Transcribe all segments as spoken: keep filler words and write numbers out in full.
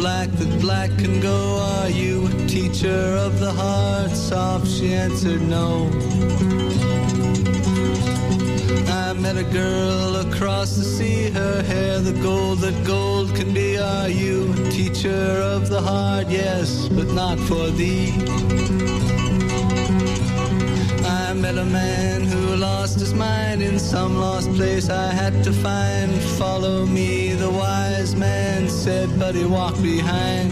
black that black can go. Are you a teacher of the heart? Soft, she answered no. I met a girl across the sea, her hair the gold that gold can be. Are you a teacher of the heart? Yes, but not for thee. I met a man who lost his mind in some lost place I had to find. Follow me, the wise man said, but he walked behind.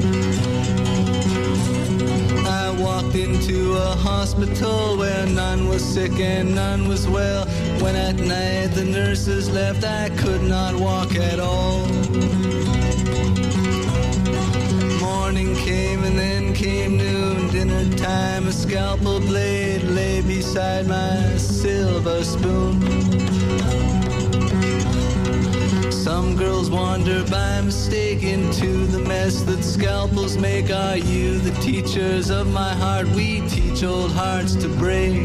I walked into a hospital where none was sick and none was well. When at night the nurses left, I could not walk at all. Morning came and then came noon. Dinner time, a scalpel blade lay beside my silver spoon. Some girls wander by mistake into the mess that scalpels make. Are you the teachers of my heart? We teach old hearts to break.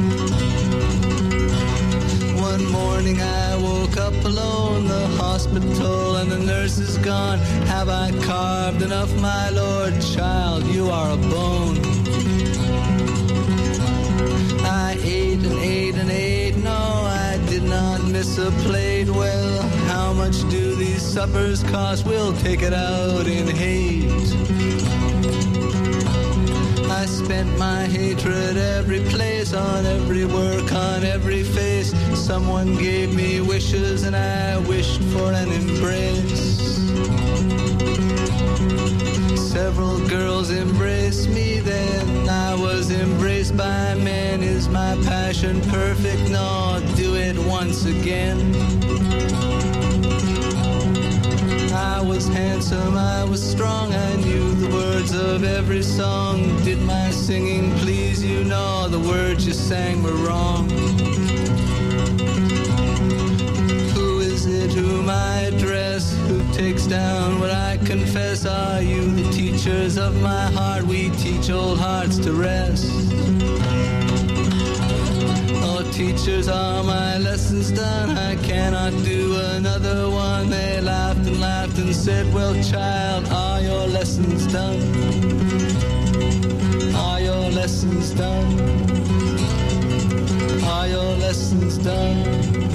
One morning I woke up alone, the hospital and the nurse is gone. Have I carved enough, my lord? Child, you are a bone. I ate and ate and ate, no, I did not miss a plate. Well, how much do these suppers cost? We'll take it out in hate. I spent my hatred every place, on every work, on every face. Someone gave me wishes and I wished for an embrace. Several girls embraced me, then I was embraced by men. Is my passion perfect? No, do it once again. I was handsome, I was strong, I knew the words of every song. Did my singing please you? No, the words you sang were wrong. Who is it whom I address? Who takes down what I confess? Are you the teachers of my heart? We teach old hearts to rest. Oh, teachers, are my lessons done? I cannot do another one. They laughed and laughed and said, well, child, are your lessons done? Are your lessons done? Are your lessons done?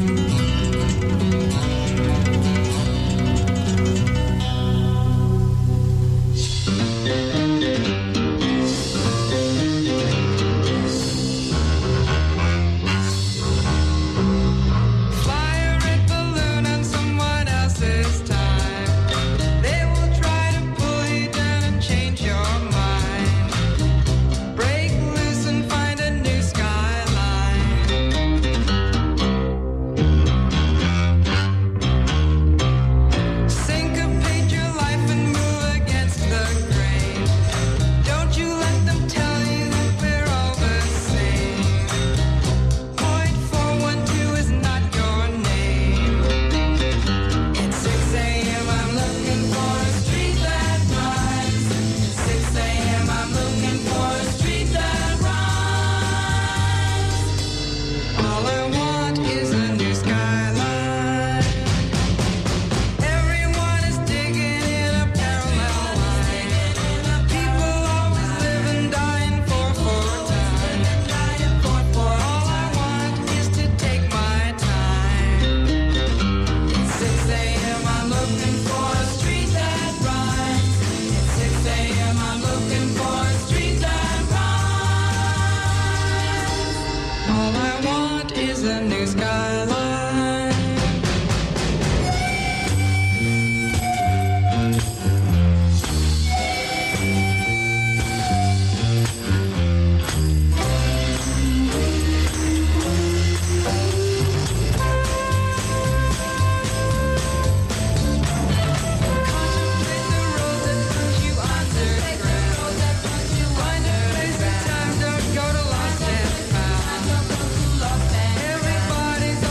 Everybody's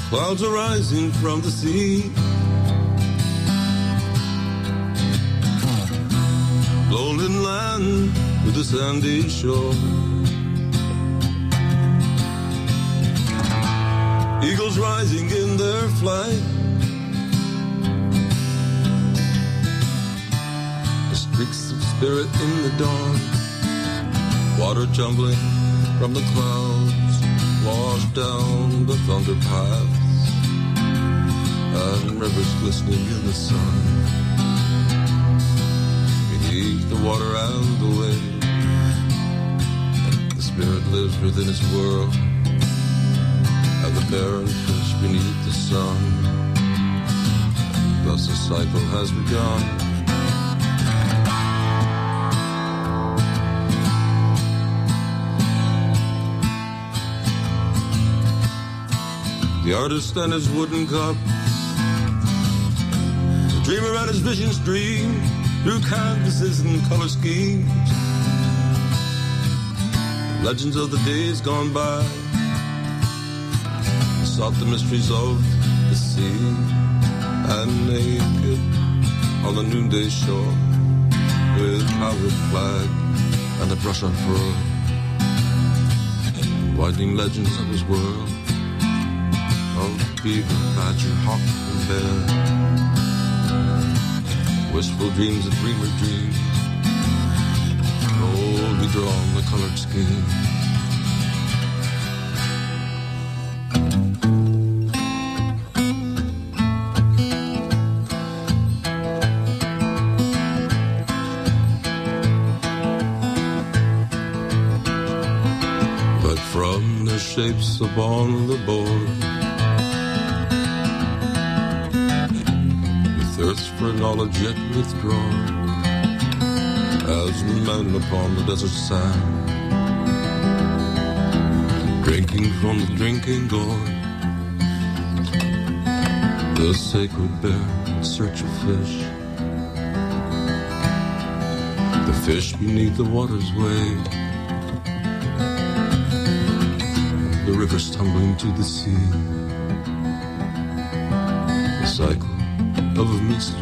Clouds are rising from the sea. Lonely land with a sandy shore. Eagles rising in their flight. The streaks of spirit in the dawn. Water tumbling from the clouds, wash down the thunder paths, and rivers glistening in the sun. Beneath the water and the wave, the spirit lives within its world, and the barren fish beneath the sun. Thus the cycle has begun. The artist and his wooden cup, the dreamer and his vision stream through canvases and color schemes. Legends of the days gone by sought the mysteries of the sea, and naked on the noonday shore, with Howard flag and a brush unfurled, widening legends of his world, of beaver, badger, hawk, and bear. Wistful dreams of dreamer dreams, boldly drawn the colored scheme. But from the shapes upon the board, thirst for knowledge yet withdrawn, as men upon the desert sand, drinking from the drinking gourd, the sacred bear in search of fish, the fish beneath the water's wave, the rivers tumbling to the sea, the cycle of a mystery.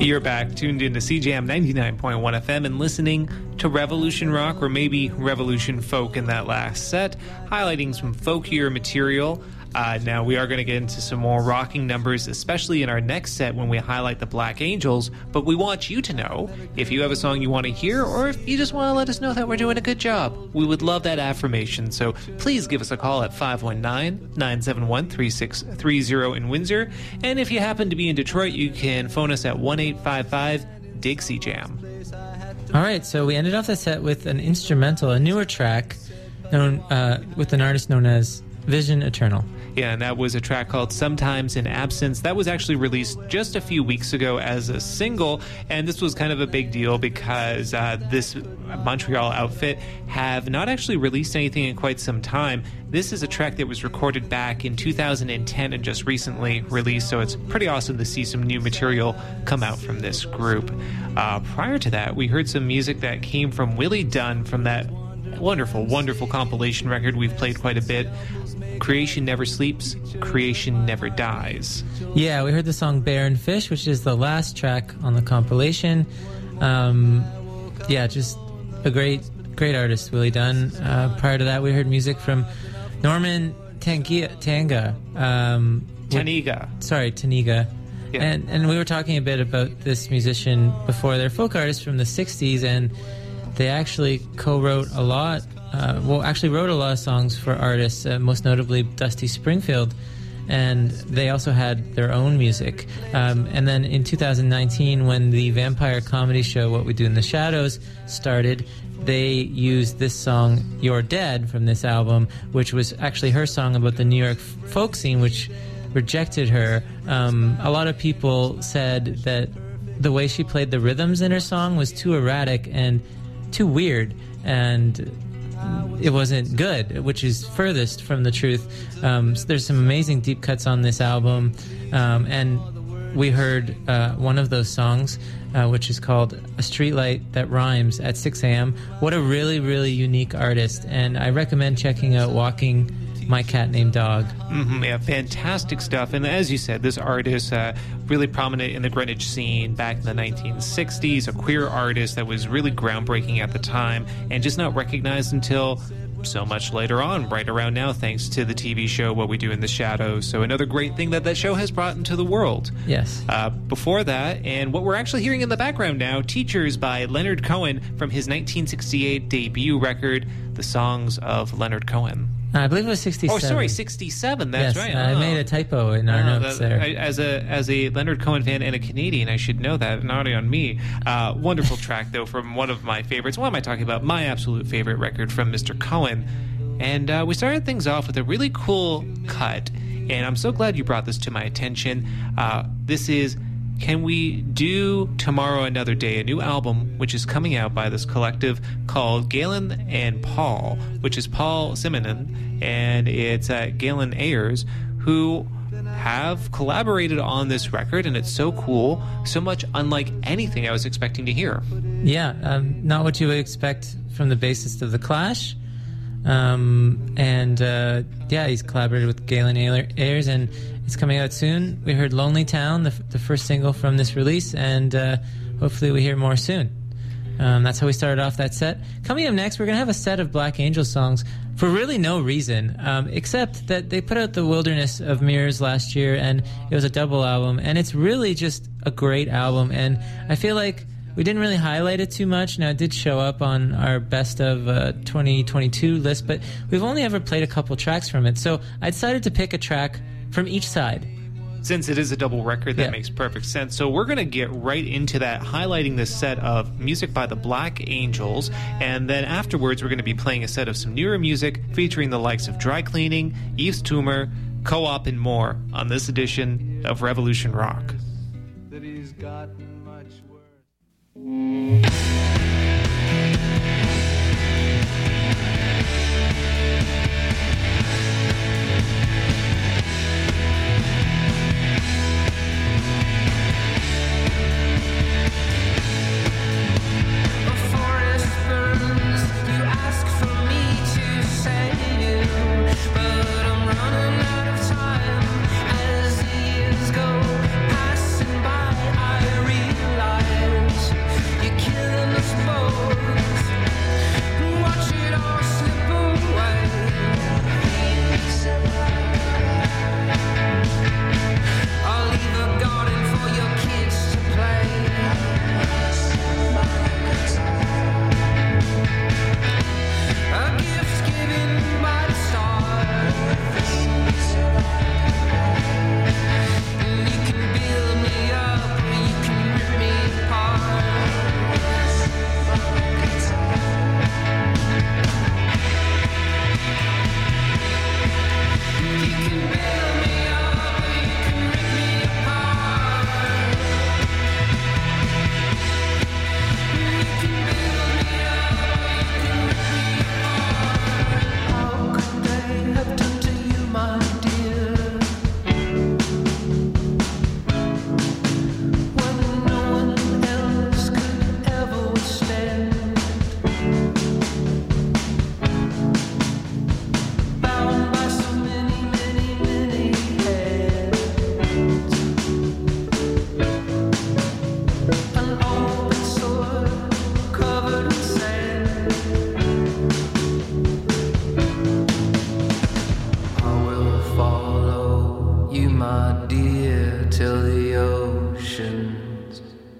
You're back, tuned into C J M ninety-nine point one F M and listening to Revolution Rock, or maybe Revolution Folk in that last set, highlighting some folkier material. Uh, now, we are going to get into some more rocking numbers, especially in our next set when we highlight the Black Angels, but we want you to know if you have a song you want to hear, or if you just want to let us know that we're doing a good job. We would love that affirmation, so please give us a call at five one nine, nine seven one, three six three zero in Windsor, and if you happen to be in Detroit, you can phone us at one eight five five, Dixie Jam. All right, so we ended off the set with an instrumental, a newer track, known uh, with an artist known as Vision Eternal. Yeah, and that was a track called Sometimes in Absence. That was actually released just a few weeks ago as a single, and this was kind of a big deal because uh, this Montreal outfit have not actually released anything in quite some time. This is a track that was recorded back in two thousand ten and just recently released, so it's pretty awesome to see some new material come out from this group. Uh, prior to that, we heard some music that came from Willie Dunn from that wonderful, wonderful compilation record we've played quite a bit. Creation Never Sleeps, Creation Never Dies. Yeah, we heard the song Barren Fish, which is the last track on the compilation. Um, yeah, just a great, great artist, Willie Dunn. Uh, prior to that, we heard music from Norman Tangia, Tanga. Um, Taniga. With, sorry, Taniga. Yeah. And, and we were talking a bit about this musician before. They're folk artists from the sixties, and they actually co-wrote a lot Uh, well, actually wrote a lot of songs for artists, uh, most notably Dusty Springfield, and they also had their own music. Um, and then in two thousand nineteen, when the vampire comedy show What We Do in the Shadows started, they used this song, You're Dead, from this album, which was actually her song about the New York folk scene, which rejected her. Um, a lot of people said that the way she played the rhythms in her song was too erratic and too weird, and it wasn't good, which is furthest from the truth. Um, so there's some amazing deep cuts on this album, um, and we heard uh, one of those songs, uh, which is called A Streetlight That Rhymes at six a.m. What a really, really unique artist, and I recommend checking out Walking My Cat Named Dog. Mm-hmm, yeah, fantastic stuff. And as you said, this artist, uh, really prominent in the Greenwich scene back in the nineteen sixties, a queer artist that was really groundbreaking at the time and just not recognized until so much later on, right around now, thanks to the T V show What We Do in the Shadows. So another great thing that that show has brought into the world. Yes. Uh, before that, and what we're actually hearing in the background now, Teachers by Leonard Cohen from his nineteen sixty-eight debut record, The Songs of Leonard Cohen. I believe it was sixty-seven. Oh, sorry, sixty-seven. That's yes, right. I oh. made a typo in our oh, notes that, there. I, as a as a Leonard Cohen fan and a Canadian, I should know that. Naughty on me. Uh, wonderful track, though, from one of my favorites. What am I talking about? My absolute favorite record from Mister Cohen. And uh, we started things off with a really cool cut, and I'm so glad you brought this to my attention. Uh, this is Can We Do Tomorrow Another Day, a new album which is coming out by this collective called Galen and Paul, which is Paul Simonon, and it's uh, Galen Ayers, who have collaborated on this record, and it's so cool, so much unlike anything I was expecting to hear. Yeah, um, not what you would expect from the bassist of The Clash. Um, and uh, yeah, he's collaborated with Galen Ayers, and it's coming out soon. We heard Lonely Town, the, f- the first single from this release, and uh, hopefully we hear more soon. Um, that's how we started off that set. Coming up next, we're going to have a set of Black Angel songs for really no reason, um, except that they put out The Wilderness of Mirrors last year, and it was a double album, and it's really just a great album, and I feel like we didn't really highlight it too much. Now, it did show up on our best of uh, twenty twenty-two list, but we've only ever played a couple tracks from it. So I decided to pick a track from each side. Since it is a double record, that yeah. makes perfect sense. So we're going to get right into that, highlighting this set of music by the Black Angels, and then afterwards we're going to be playing a set of some newer music featuring the likes of Dry Cleaning, Yves Tumor, Co-op, and more on this edition of Revolution Rock. That he's gotten much worse. As the years go passing by, I realize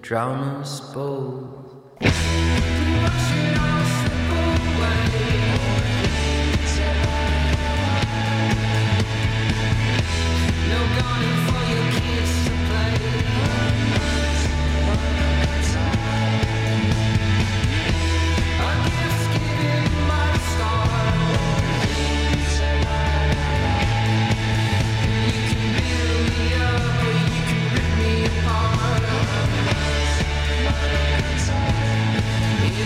drown us both. Yeah.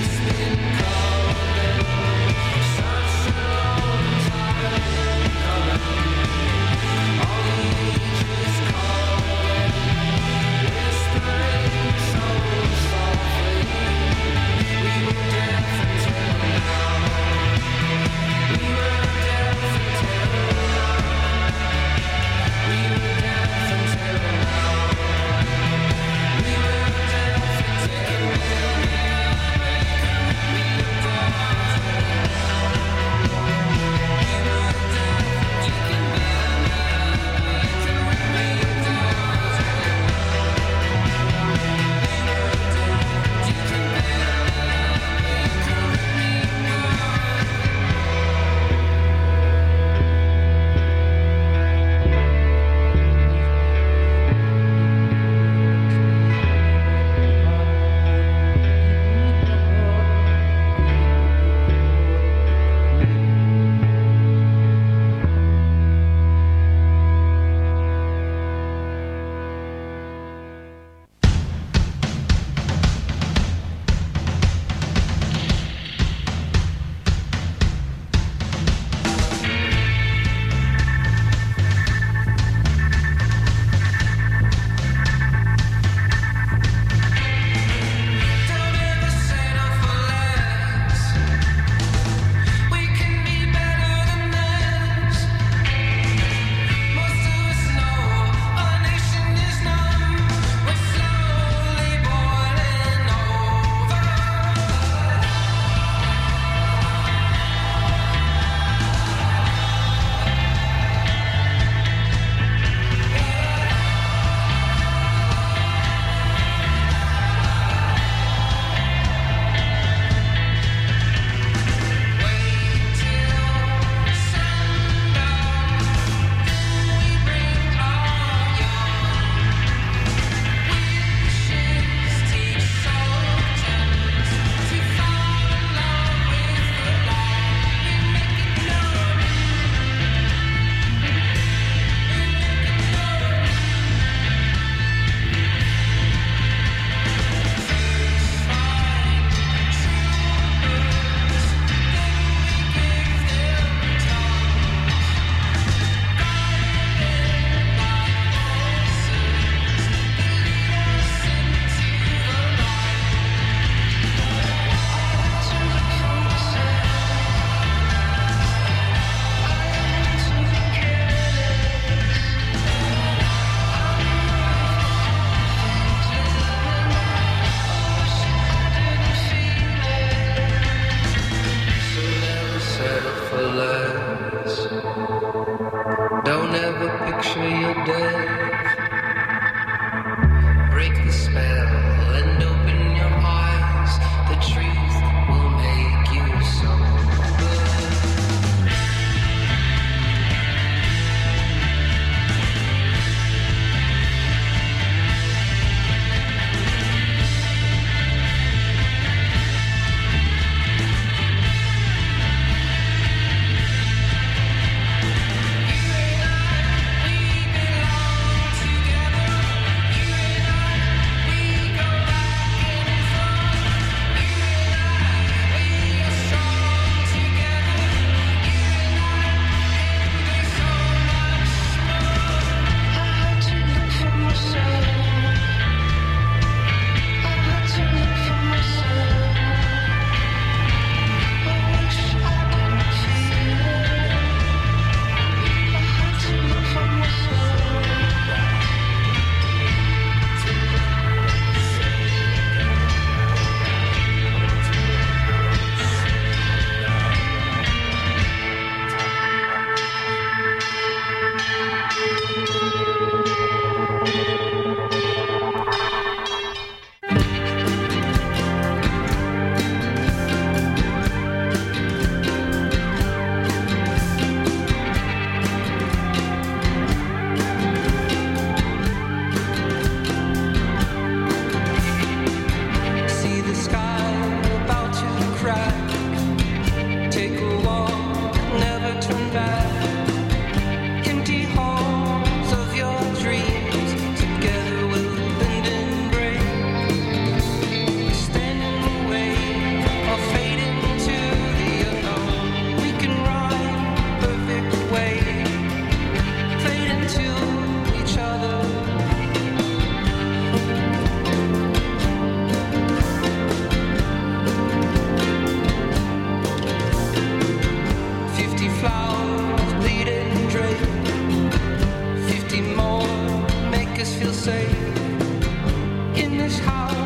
in this house.